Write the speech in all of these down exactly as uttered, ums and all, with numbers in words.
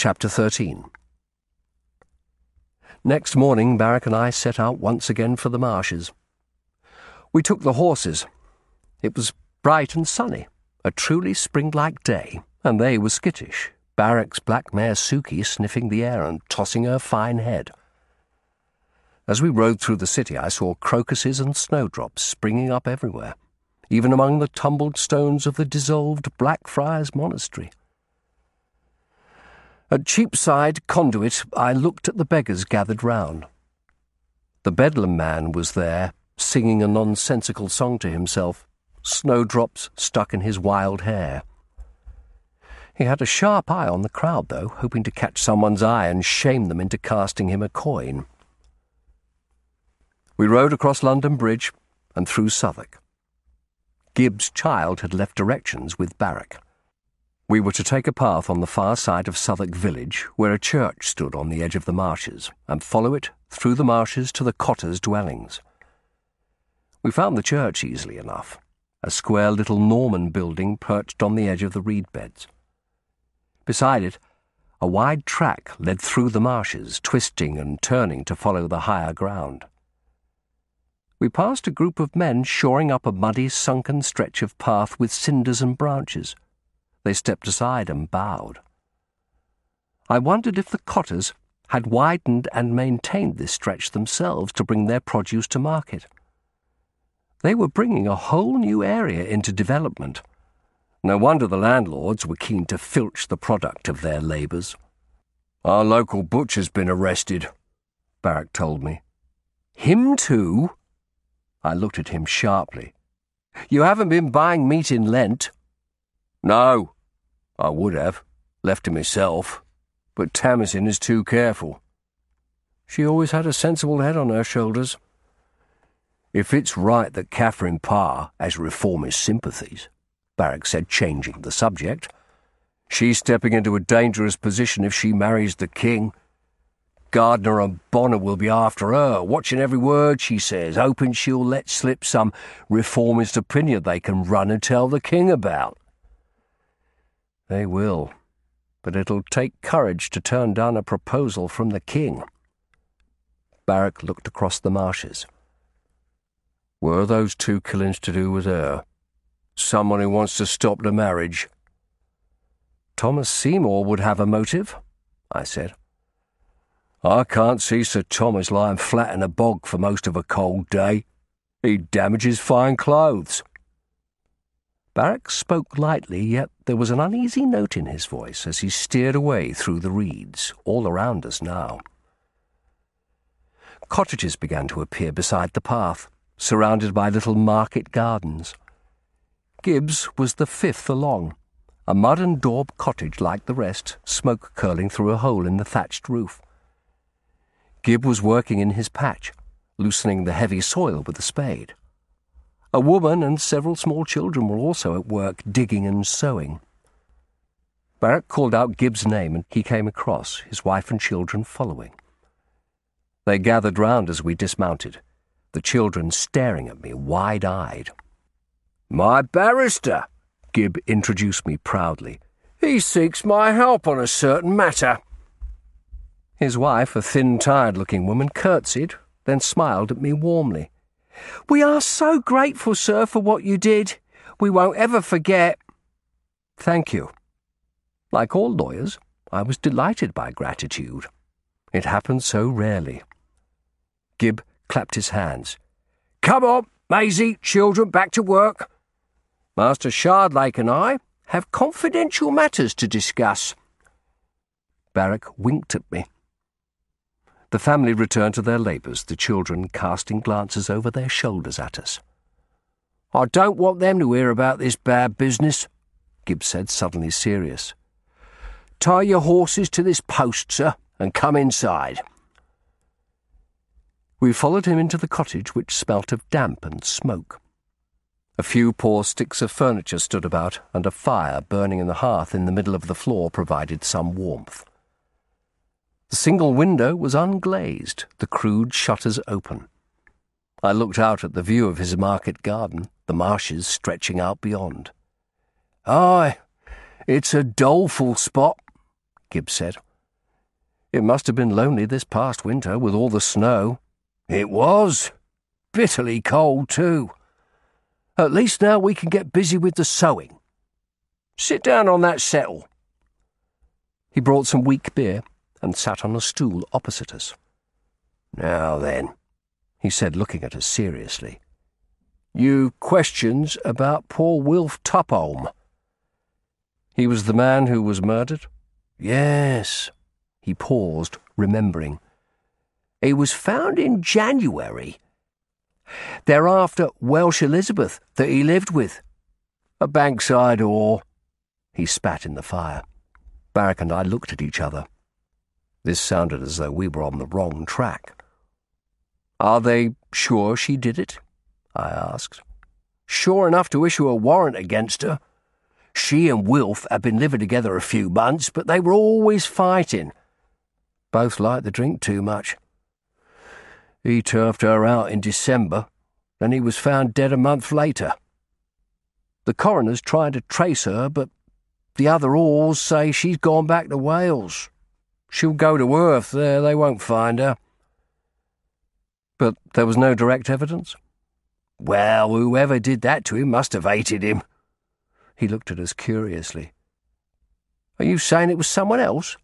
Chapter thirteen. Next morning, Barrack and I set out once again for the marshes. We took the horses. It was bright and sunny, a truly spring-like day, and they were skittish, Barrack's black mare Suki sniffing the air and tossing her fine head. As we rode through the city, I saw crocuses and snowdrops springing up everywhere, even among the tumbled stones of the dissolved Blackfriars Monastery. At Cheapside Conduit, I looked at the beggars gathered round. The Bedlam man was there, singing a nonsensical song to himself, snowdrops stuck in his wild hair. He had a sharp eye on the crowd, though, hoping to catch someone's eye and shame them into casting him a coin. We rode across London Bridge and through Southwark. Gibbs' child had left directions with Barrack. We were to take a path on the far side of Southwark village, where a church stood on the edge of the marshes, and follow it through the marshes to the cotters' dwellings. We found the church easily enough, a square little Norman building perched on the edge of the reed beds. Beside it, a wide track led through the marshes, twisting and turning to follow the higher ground. We passed a group of men shoring up a muddy, sunken stretch of path with cinders and branches. They stepped aside and bowed. I wondered if the cotters had widened and maintained this stretch themselves to bring their produce to market. They were bringing a whole new area into development. No wonder the landlords were keen to filch the product of their labours. "Our local butcher's been arrested," Barrack told me. "Him too?" I looked at him sharply. "You haven't been buying meat in Lent?" "No. I would have, left to myself, but Tamsin is too careful." She always had a sensible head on her shoulders. "If it's right that Catherine Parr has reformist sympathies," Barrack said, changing the subject, "she's stepping into a dangerous position if she marries the king. Gardner and Bonner will be after her, watching every word she says, hoping she'll let slip some reformist opinion they can run and tell the king about." "They will, but it'll take courage to turn down a proposal from the king." Barrack looked across the marshes. "Were those two killings to do with her? Someone who wants to stop the marriage?" "Thomas Seymour would have a motive," I said. "I can't see Sir Thomas lying flat in a bog for most of a cold day. He'd damage his fine clothes." Barrack spoke lightly, yet there was an uneasy note in his voice as he steered away through the reeds, all around us now. Cottages began to appear beside the path, surrounded by little market gardens. Gibbs was the fifth along, a mud and daub cottage like the rest, smoke curling through a hole in the thatched roof. Gibb was working in his patch, loosening the heavy soil with a spade. A woman and several small children were also at work digging and sowing. Barrack called out Gibbs' name and he came across, his wife and children following. They gathered round as we dismounted, the children staring at me wide-eyed. "My barrister," Gibb introduced me proudly. "He seeks my help on a certain matter." His wife, a thin, tired-looking woman, curtsied, then smiled at me warmly. "We are so grateful, sir, for what you did. We won't ever forget." "Thank you." Like all lawyers, I was delighted by gratitude. It happened so rarely. Gibb clapped his hands. "Come on, Maisie, children, back to work. Master Shardlake and I have confidential matters to discuss." Barrack winked at me. The family returned to their labours, the children casting glances over their shoulders at us. "I don't want them to hear about this bad business," Gibbs said, suddenly serious. "Tie your horses to this post, sir, and come inside." We followed him into the cottage, which smelt of damp and smoke. A few poor sticks of furniture stood about, and a fire burning in the hearth in the middle of the floor provided some warmth. The single window was unglazed, the crude shutters open. I looked out at the view of his market garden, the marshes stretching out beyond. "Aye, it's a doleful spot," Gibbs said. It must have been lonely this past winter with all the snow. It was. Bitterly cold, too. At least now we can get busy with the sewing. Sit down on that settle. He brought some weak beer and sat on a stool opposite us. Now then, he said, looking at us seriously. You questions about poor Wilf Tupholme. He was the man who was murdered? Yes. He paused, remembering. He was found in January. They're after Welsh Elizabeth that he lived with. A Bankside whore. He spat in the fire. Barrack and I looked at each other. This sounded as though we were on the wrong track. Are they sure she did it? I asked. Sure enough to issue a warrant against her. She and Wilf had been living together a few months, but they were always fighting. Both liked the drink too much. He turfed her out in December, then he was found dead a month later. The coroner's trying to trace her, but the other whores say she's gone back to Wales. She'll go to Worth there, they won't find her. But there was no direct evidence? Well, whoever did that to him must have hated him. He looked at us curiously. Are you saying it was someone else?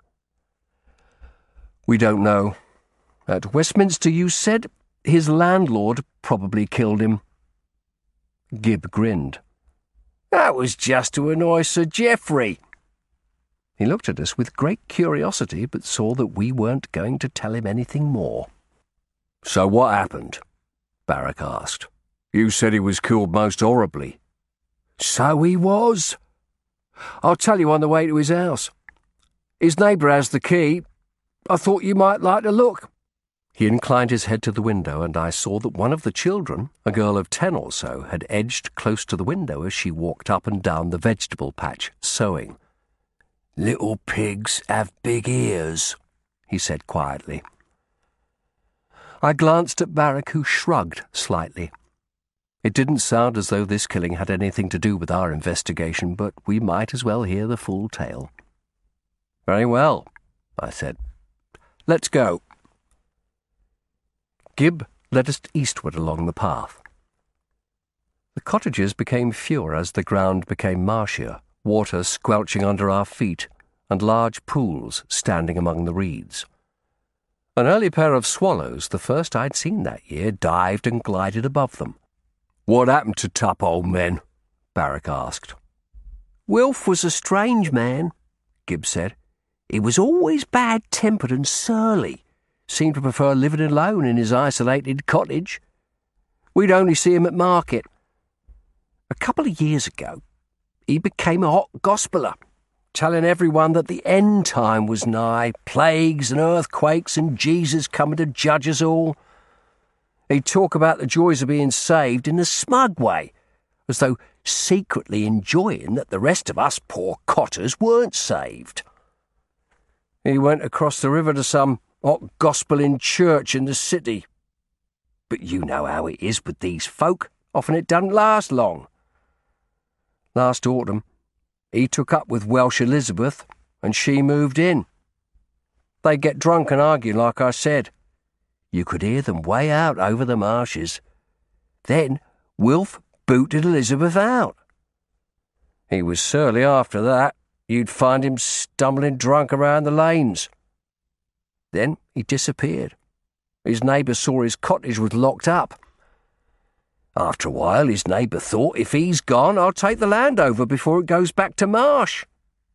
We don't know. At Westminster, you said his landlord probably killed him. Gibb grinned. That was just to annoy Sir Geoffrey. He looked at us with great curiosity, but saw that we weren't going to tell him anything more. So what happened? Barrack asked. You said he was killed most horribly. So he was. I'll tell you on the way to his house. His neighbour has the key. I thought you might like to look. He inclined his head to the window, and I saw that one of the children, a girl of ten or so, had edged close to the window as she walked up and down the vegetable patch, sewing. Little pigs have big ears, he said quietly. I glanced at Barrack, who shrugged slightly. It didn't sound as though this killing had anything to do with our investigation, but we might as well hear the full tale. Very well, I said. Let's go. Gibb led us eastward along the path. The cottages became fewer as the ground became marshier, water squelching under our feet, and large pools standing among the reeds. An early pair of swallows, the first I'd seen that year, dived and glided above them. What happened to Tupholme, then? Barrack asked. Wilf was a strange man, Gibb said. He was always bad-tempered and surly. Seemed to prefer living alone in his isolated cottage. We'd only see him at market. A couple of years ago, he became a hot gospeller, telling everyone that the end time was nigh, plagues and earthquakes and Jesus coming to judge us all. He'd talk about the joys of being saved in a smug way, as though secretly enjoying that the rest of us poor cotters weren't saved. He went across the river to some hot gospeling church in the city. But you know how it is with these folk. Often it doesn't last long. Last autumn, he took up with Welsh Elizabeth, and she moved in. They get drunk and argue, like I said. You could hear them way out over the marshes. Then Wilf booted Elizabeth out. He was surly after that. You'd find him stumbling drunk around the lanes. Then he disappeared. His neighbour saw his cottage was locked up. After a while, his neighbour thought, if he's gone, I'll take the land over before it goes back to marsh.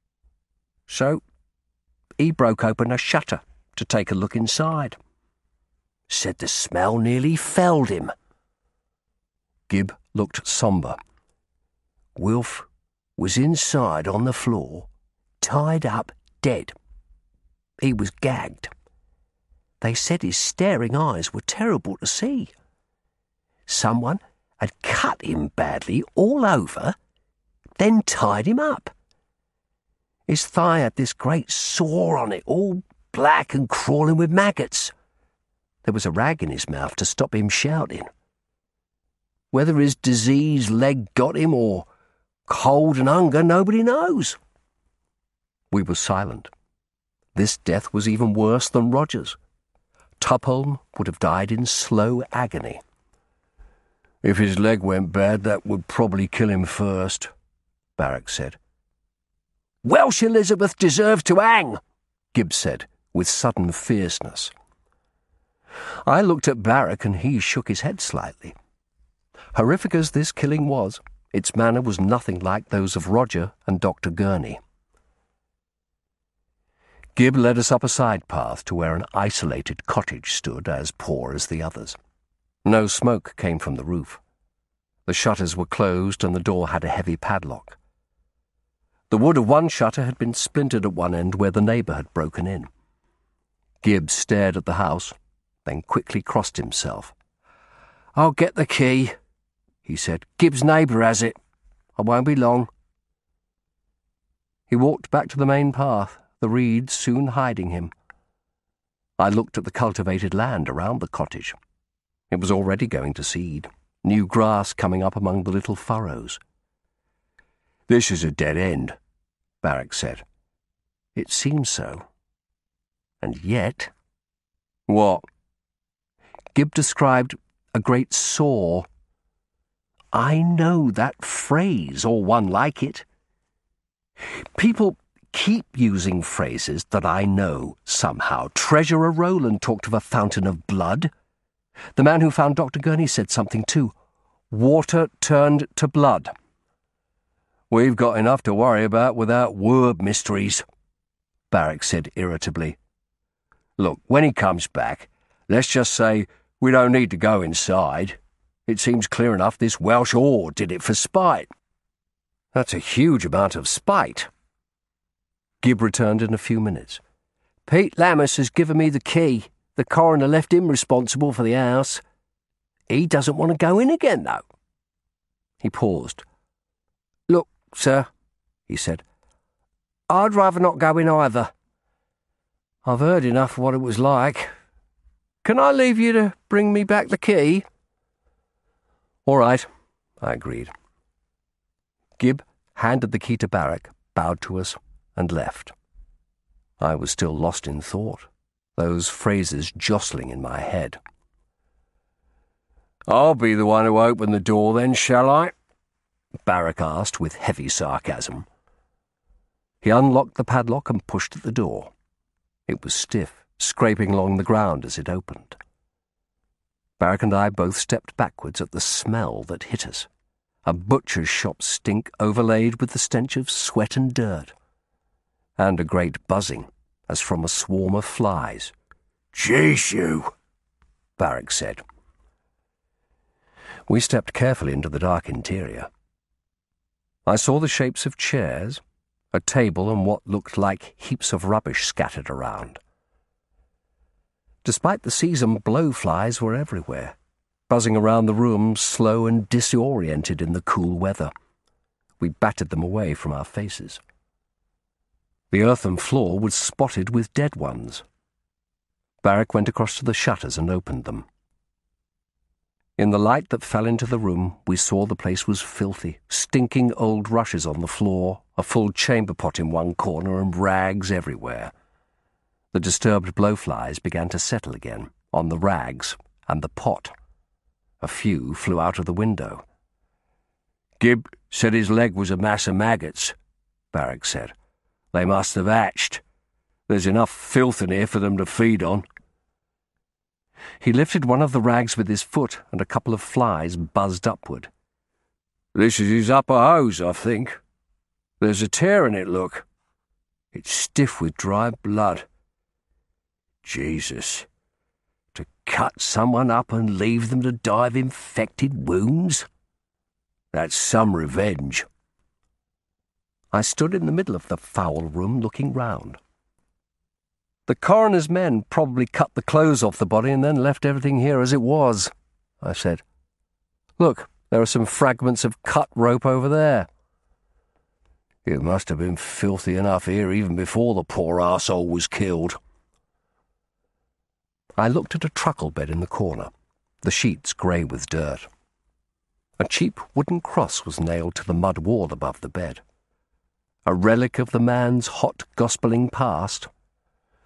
So he broke open a shutter to take a look inside. Said the smell nearly felled him. Gibb looked sombre. Wilf was inside on the floor, tied up dead. He was gagged. They said his staring eyes were terrible to see. Someone had cut him badly all over, then tied him up. His thigh had this great sore on it, all black and crawling with maggots. There was a rag in his mouth to stop him shouting. Whether his diseased leg got him or cold and hunger, nobody knows. We were silent. This death was even worse than Roger's. Tupholme would have died in slow agony. "If his leg went bad, that would probably kill him first," Barrack said. "Welsh Elizabeth deserves to hang," Gibbs said, with sudden fierceness. I looked at Barrack and he shook his head slightly. Horrific as this killing was, its manner was nothing like those of Roger and Doctor Gurney. Gibb led us up a side path to where an isolated cottage stood, as poor as the others. No smoke came from the roof. The shutters were closed and the door had a heavy padlock. The wood of one shutter had been splintered at one end where the neighbour had broken in. Gibbs stared at the house, then quickly crossed himself. "I'll get the key," he said. "Gibbs' neighbour has it. I won't be long." He walked back to the main path, the reeds soon hiding him. I looked at the cultivated land around the cottage. It was already going to seed, new grass coming up among the little furrows. "This is a dead end," Barrack said. It seemed so. And yet... What? Gibb described a great saw. I know that phrase, or one like it. People keep using phrases that I know somehow. Treasurer Rowland talked of a fountain of blood. The man who found Doctor Gurney said something too. Water turned to blood. "We've got enough to worry about without word mysteries," Barrack said irritably. "Look, when he comes back, let's just say we don't need to go inside. It seems clear enough this Welsh whore did it for spite." "That's a huge amount of spite." Gibb returned in a few minutes. "Pete Lammas has given me the key. The coroner left him responsible for the house. He doesn't want to go in again, though." He paused. "Look, sir," he said, "I'd rather not go in either. I've heard enough of what it was like. Can I leave you to bring me back the key?" "All right," I agreed. Gibb handed the key to Barrack, bowed to us, and left. I was still lost in thought, those phrases jostling in my head. "I'll be the one who opened the door then, shall I?" Barrack asked with heavy sarcasm. He unlocked the padlock and pushed at the door. It was stiff, scraping along the ground as it opened. Barrack and I both stepped backwards at the smell that hit us, a butcher's shop stink overlaid with the stench of sweat and dirt, and a great buzzing as from a swarm of flies. "Jeez, you," Barrack said. We stepped carefully into the dark interior. I saw the shapes of chairs, a table and what looked like heaps of rubbish scattered around. Despite the season, blowflies were everywhere, buzzing around the room, slow and disoriented in the cool weather. We batted them away from our faces. The earthen floor was spotted with dead ones. Barrack went across to the shutters and opened them. In the light that fell into the room, we saw the place was filthy, stinking old rushes on the floor, a full chamber pot in one corner, and rags everywhere. The disturbed blowflies began to settle again, on the rags and the pot. A few flew out of the window. "Gibb said his leg was a mass of maggots," Barrack said. "They must have hatched. There's enough filth in here for them to feed on." He lifted one of the rags with his foot, and a couple of flies buzzed upward. "This is his upper hose, I think. There's a tear in it, look. It's stiff with dry blood. Jesus, to cut someone up and leave them to die of infected wounds? That's some revenge." I stood in the middle of the foul room looking round. "The coroner's men probably cut the clothes off the body and then left everything here as it was," I said. "Look, there are some fragments of cut rope over there." "It must have been filthy enough here even before the poor arsehole was killed." I looked at a truckle bed in the corner, the sheets grey with dirt. A cheap wooden cross was nailed to the mud wall above the bed, a relic of the man's hot gospeling past.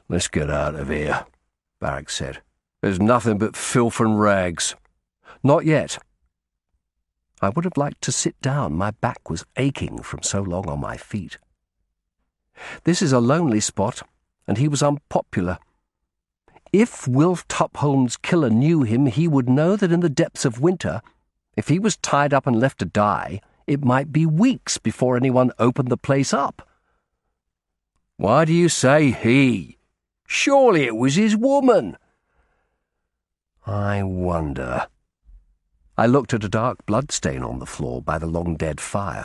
"Let's get out of here," Barrack said. "There's nothing but filth and rags." "Not yet." I would have liked to sit down. My back was aching from so long on my feet. This is a lonely spot, and he was unpopular. If Wilf Tupholme's killer knew him, he would know that in the depths of winter, if he was tied up and left to die, it might be weeks before anyone opened the place up. "Why do you say he? Surely it was his woman." "I wonder." I looked at a dark bloodstain on the floor by the long-dead fire.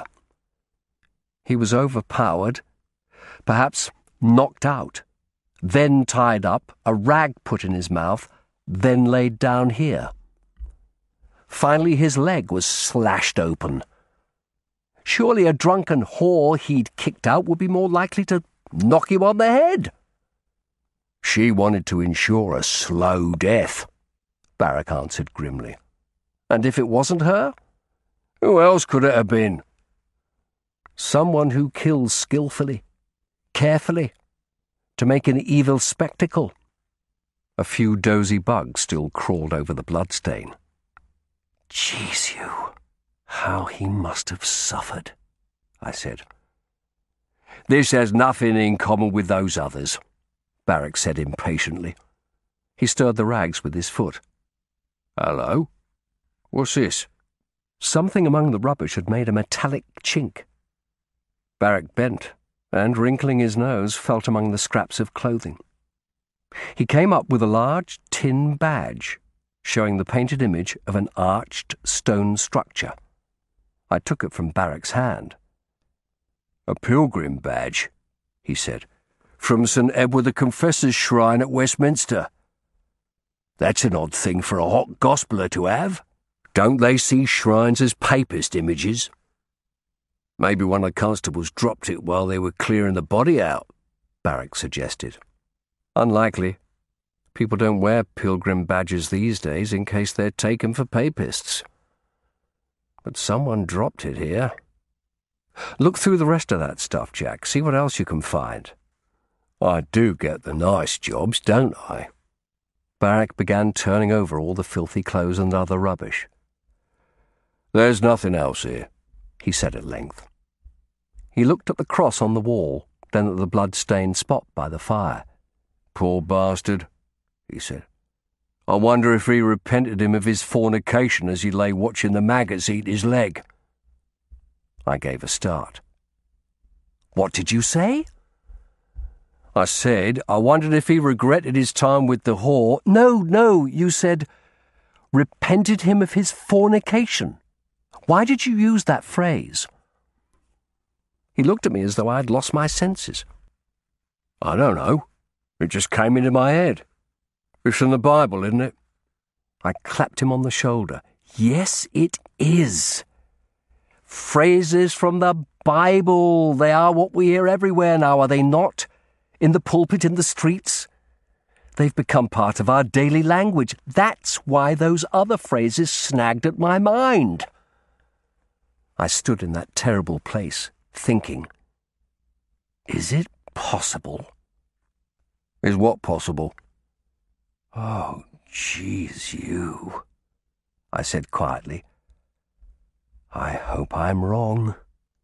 He was overpowered, perhaps knocked out, then tied up, a rag put in his mouth, then laid down here. Finally his leg was slashed open. Surely a drunken whore he'd kicked out would be more likely to knock him on the head. "She wanted to ensure a slow death," Barrack answered grimly. "And if it wasn't her? Who else could it have been?" "Someone who kills skillfully, carefully, to make an evil spectacle." A few dozy bugs still crawled over the bloodstain. "Jeez, you, how he must have suffered," I said. "This has nothing in common with those others," Barrack said impatiently. He stirred the rags with his foot. "Hello? What's this?" Something among the rubbish had made a metallic chink. Barrack bent, and, wrinkling his nose, felt among the scraps of clothing. He came up with a large tin badge, showing the painted image of an arched stone structure. I took it from Barrack's hand. "A pilgrim badge," he said, "from St Edward the Confessor's shrine at Westminster. That's an odd thing for a hot gospeller to have. Don't they see shrines as papist images?" "Maybe one of the constables dropped it while they were clearing the body out," Barrack suggested. "Unlikely. People don't wear pilgrim badges these days in case they're taken for papists. But someone dropped it here. Look through the rest of that stuff, Jack. See what else you can find." "I do get the nice jobs, don't I?" Barrack began turning over all the filthy clothes and other rubbish. "There's nothing else here," he said at length. He looked at the cross on the wall, then at the blood-stained spot by the fire. "Poor bastard," he said. "I wonder if he repented him of his fornication as he lay watching the maggots eat his leg." I gave a start. "What did you say?" "I said I wondered if he regretted his time with the whore." "No, no, you said repented him of his fornication. Why did you use that phrase?" He looked at me as though I had lost my senses. "I don't know. It just came into my head. It's in the Bible, isn't it?" I clapped him on the shoulder. "Yes, it is. Phrases from the Bible. They are what we hear everywhere now, are they not? In the pulpit, in the streets. They've become part of our daily language. That's why those other phrases snagged at my mind." I stood in that terrible place, thinking, is it possible? "Is what possible?" "Oh, jeez, you," I said quietly. "I hope I'm wrong."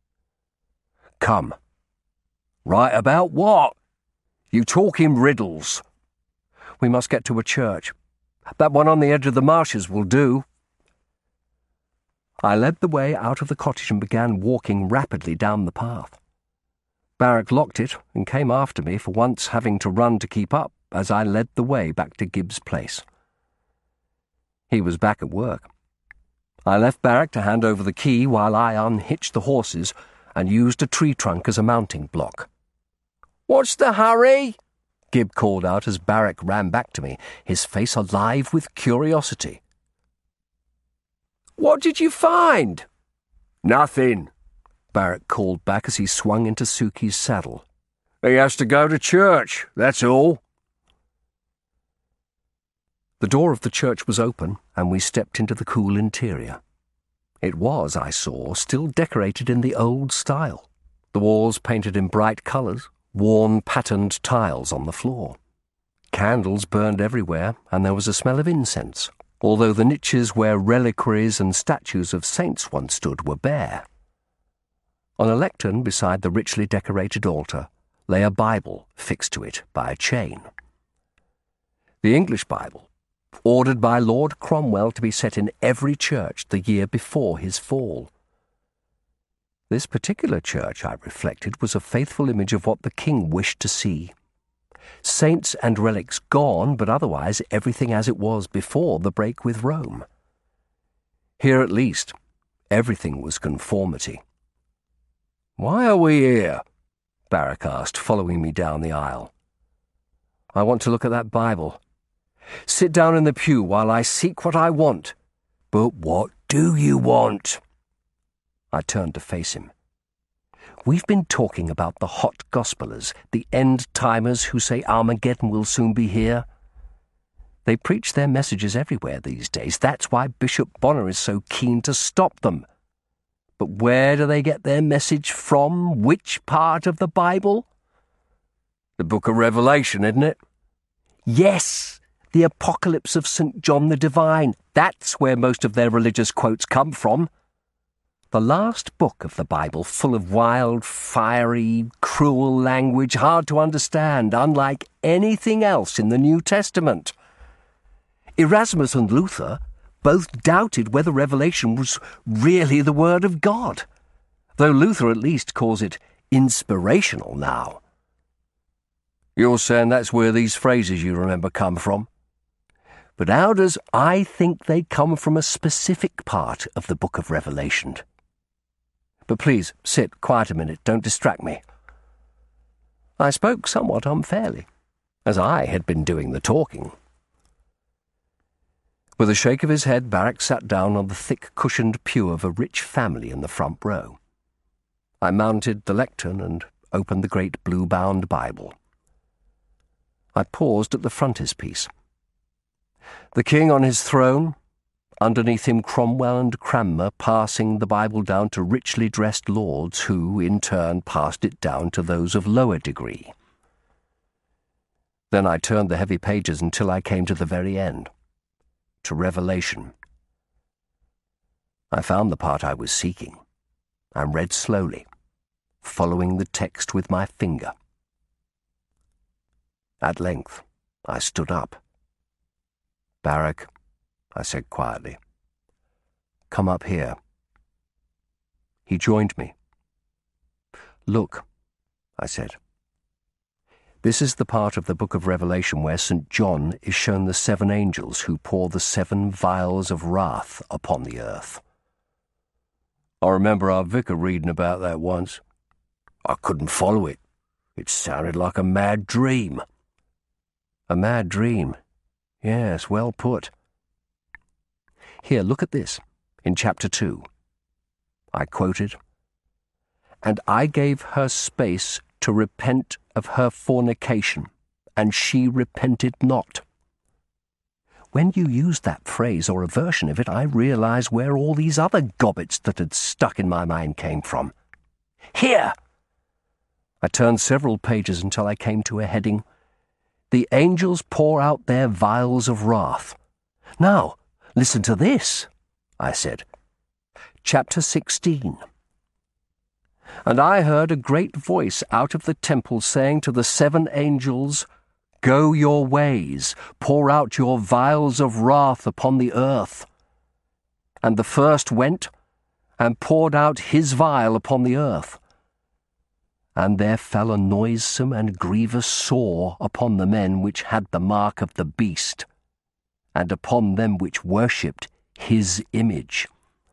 "Come." "Right about what? You talk in riddles." "We must get to a church. That one on the edge of the marshes will do." I led the way out of the cottage and began walking rapidly down the path. Barrack locked it and came after me, for once having to run to keep up as I led the way back to Gibbs' place. He was back at work. I left Barrack to hand over the key while I unhitched the horses and used a tree trunk as a mounting block. "What's the hurry?" Gibb called out as Barrack ran back to me, his face alive with curiosity. "What did you find?" "Nothing," Barrack called back as he swung into Suki's saddle. "He has to go to church, that's all." The door of the church was open, and we stepped into the cool interior. It was, I saw, still decorated in the old style, the walls painted in bright colours, worn patterned tiles on the floor. Candles burned everywhere, and there was a smell of incense, although the niches where reliquaries and statues of saints once stood were bare. On a lectern beside the richly decorated altar lay a Bible fixed to it by a chain. The English Bible, ordered by Lord Cromwell to be set in every church the year before his fall. This particular church, I reflected, was a faithful image of what the king wished to see. Saints and relics gone, but otherwise everything as it was before the break with Rome. Here at least, everything was conformity. "Why are we here?" Barrack asked, following me down the aisle. "I want to look at that Bible. Sit down in the pew while I seek what I want." "But what do you want?" I turned to face him. "We've been talking about the hot gospelers, the end-timers who say Armageddon will soon be here. They preach their messages everywhere these days. That's why Bishop Bonner is so keen to stop them. But where do they get their message from? Which part of the Bible?" "The book of Revelation, isn't it?" "Yes, the Apocalypse of Saint John the Divine. That's where most of their religious quotes come from. The last book of the Bible, full of wild, fiery, cruel language, hard to understand, unlike anything else in the New Testament. Erasmus and Luther both doubted whether Revelation was really the Word of God, though Luther at least calls it inspirational now." "You're saying that's where these phrases you remember come from?" "But how does I think they come from a specific part of the book of Revelation? But please, sit quiet a minute, don't distract me." I spoke somewhat unfairly, as I had been doing the talking. With a shake of his head, Barrack sat down on the thick cushioned pew of a rich family in the front row. I mounted the lectern and opened the great blue-bound Bible. I paused at the frontispiece. The king on his throne, underneath him Cromwell and Cranmer passing the Bible down to richly dressed lords who, in turn, passed it down to those of lower degree. Then I turned the heavy pages until I came to the very end, to Revelation. I found the part I was seeking, and read slowly, following the text with my finger. At length, I stood up. "Barrack," I said quietly, "come up here." He joined me. "Look," I said. "This is the part of the book of Revelation where Saint John is shown the seven angels who pour the seven vials of wrath upon the earth." "I remember our vicar reading about that once. I couldn't follow it. It sounded like a mad dream." "A mad dream? Yes, well put. Here, look at this, in chapter two." I quoted, "And I gave her space to repent of her fornication, and she repented not." When you used that phrase or a version of it, I realized where all these other gobbets that had stuck in my mind came from. "Here!" I turned several pages until I came to a heading, "The angels pour out their vials of wrath." "Now, listen to this," I said. Chapter sixteen. "And I heard a great voice out of the temple saying to the seven angels, 'Go your ways, pour out your vials of wrath upon the earth.' And the first went and poured out his vial upon the earth. And there fell a noisome and grievous sore upon the men which had the mark of the beast, and upon them which worshipped his image."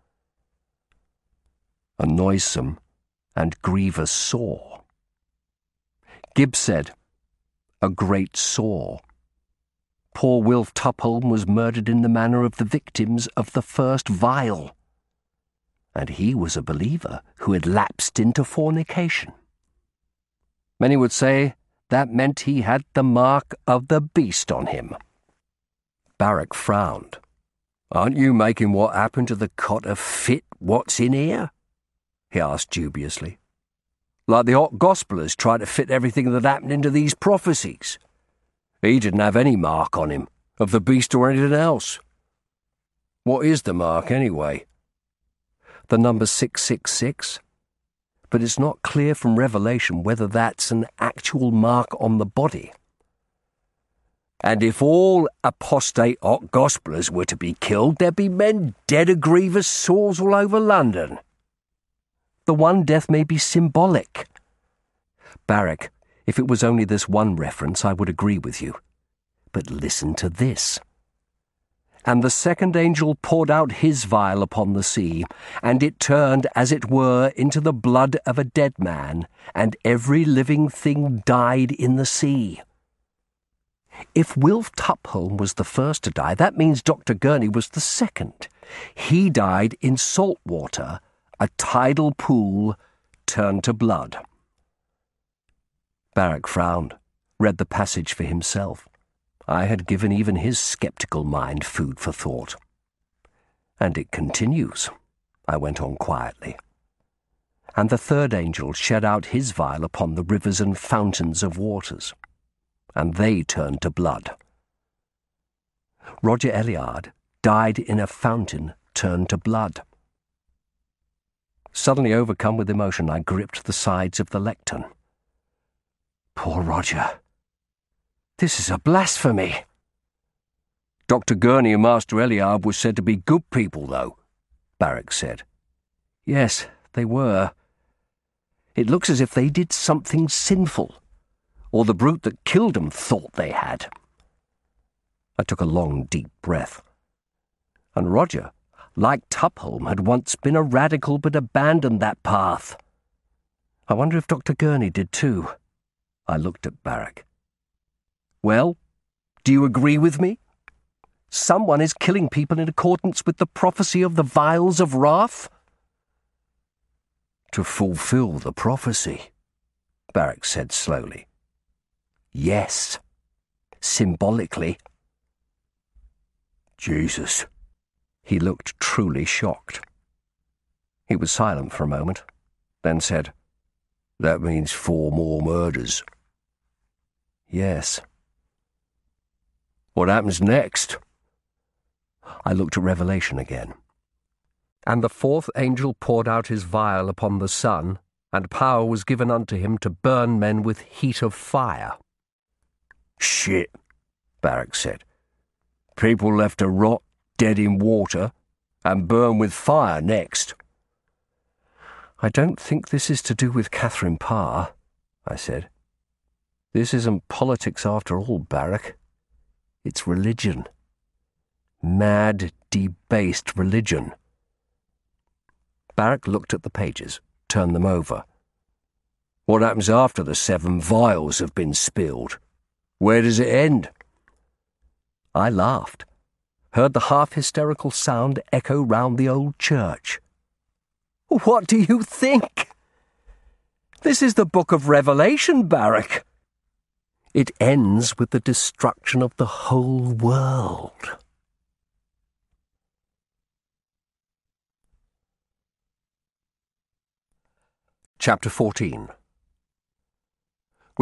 A noisome and grievous sore. Gibbs said, "A great sore." Poor Wilf Tupholme was murdered in the manner of the victims of the first vial, and he was a believer who had lapsed into fornication. Many would say that meant he had the mark of the beast on him. Barrack frowned. "Aren't you making what happened to the cotter fit what's in here?" he asked dubiously. "Like the hot gospelers try to fit everything that happened into these prophecies. He didn't have any mark on him, of the beast or anything else. What is the mark, anyway? The number six six six. But it's not clear from Revelation whether that's an actual mark on the body. And if all apostate hot gospelers were to be killed, there'd be men dead of grievous sores all over London. The one death may be symbolic. Barak, if it was only this one reference, I would agree with you. But listen to this. And the second angel poured out his vial upon the sea, and it turned, as it were, into the blood of a dead man, and every living thing died in the sea. If Wilf Tupholme was the first to die, that means Doctor Gurney was the second. He died in salt water, a tidal pool turned to blood. Barak frowned, read the passage for himself. I had given even his sceptical mind food for thought. And it continues, I went on quietly. And the third angel shed out his vial upon the rivers and fountains of waters, and they turned to blood. Roger Eliard died in a fountain turned to blood. Suddenly overcome with emotion, I gripped the sides of the lectern. Poor Roger. This is a blasphemy. Doctor Gurney and Master Eliard were said to be good people, though, Barak said. Yes, they were. It looks as if they did something sinful, or the brute that killed them thought they had. I took a long, deep breath. And Roger, like Tupholme, had once been a radical but abandoned that path. I wonder if Doctor Gurney did too. I looked at Barak. Well, do you agree with me? Someone is killing people in accordance with the prophecy of the vials of wrath? To fulfill the prophecy, Barak said slowly. Yes, symbolically. Jesus. He looked truly shocked. He was silent for a moment, then said, That means four more murders. Yes. What happens next? I looked at Revelation again. And the fourth angel poured out his vial upon the sun, and power was given unto him to burn men with heat of fire. Shit, Barak said. People left to rot dead in water, and burn with fire next. I don't think this is to do with Catherine Parr, I said. This isn't politics after all, Barak. It's religion. Mad, debased religion. Barak looked at the pages, turned them over. What happens after the seven vials have been spilled? Where does it end? I laughed, heard the half-hysterical sound echo round the old church. What do you think? This is the book of Revelation, Barak. It ends with the destruction of the whole world. Chapter fourteen.